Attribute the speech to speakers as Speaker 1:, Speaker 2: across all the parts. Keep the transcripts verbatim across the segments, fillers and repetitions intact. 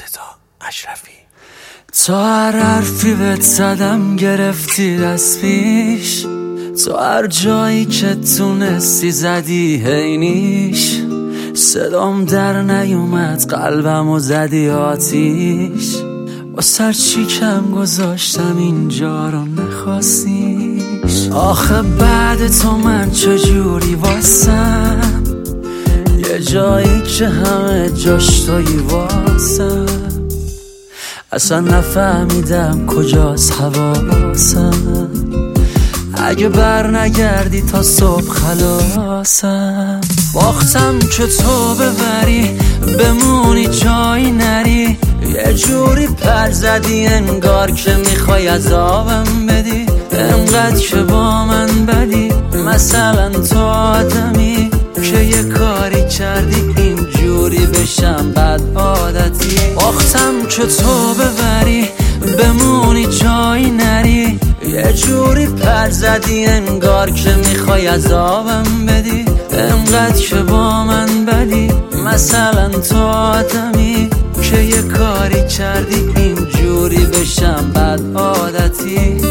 Speaker 1: رضا اشرفی.
Speaker 2: تا هر حرفی بهت زدم گرفتی دست پیش، تو هر جایی که تونستی زدی هینیش، صدام در نیومد قلبم و زدی آتیش، با سر چی کم گذاشتم اینجا رو نخواستیش. آخه بعد تو من چجوری واسم، یه جایی که همه جاش تویی واسم، اصلا نفهمیدم کجاست حواسم، اگه بر نگردی تا صبح خلاصم. باختم که تو ببری بمونی جایی نری، یه جوری پر زدی انگار که میخوای عذابم بدی، انقدر که با من بدی، مثلا تو آدمی که یه کاری کردی اینجوری بشم بد عادتی. باختم که تو ببری بمونی جایی نری، یه جوری پر زدی انگار که میخوای عذابم بدی، انقدر که با من بدی، مثلا تو آدمی که یه کاری کردی اینجوری بشم بد عادتی.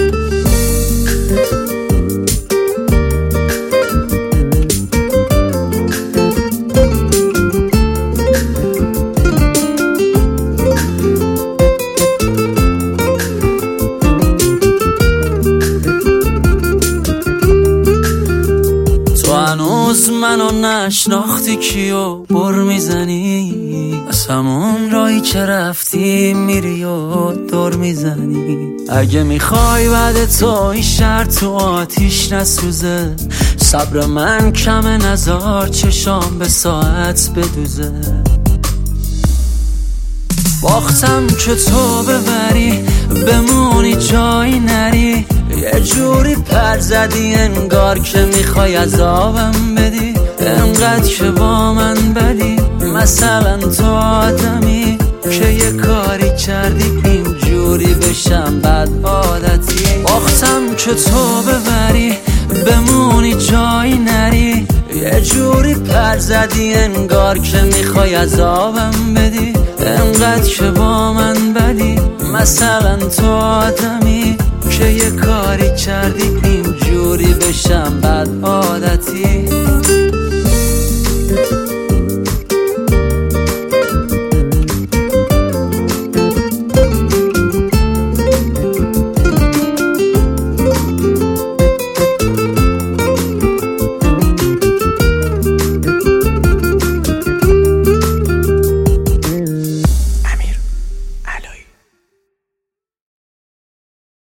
Speaker 2: هنوز منو نشناختی کیو بر میزنی، از همون رایی که رفتی میری و دور میزنی. اگه میخوای بعد تو این شهر تو آتیش نسوزه، صبر من کمه نزار چشام به ساعت بدوزه. باختم که تو ببری بمونی جایی نری، یه جوری پر زدی انگار که میخوای عذابم بدی، انقدر که با من بدی، مثلا تو آدمی که یه کاری کردی اینجوری بشم بد عادتی. باختم که تو ببری بمونی جایی نری، یه جوری پر زدی انگار که میخوای عذابم بدی، انقدر که با من بدی، مثلا تو آدمی که یه کاری کردی اینجوری بشم بد عادتی.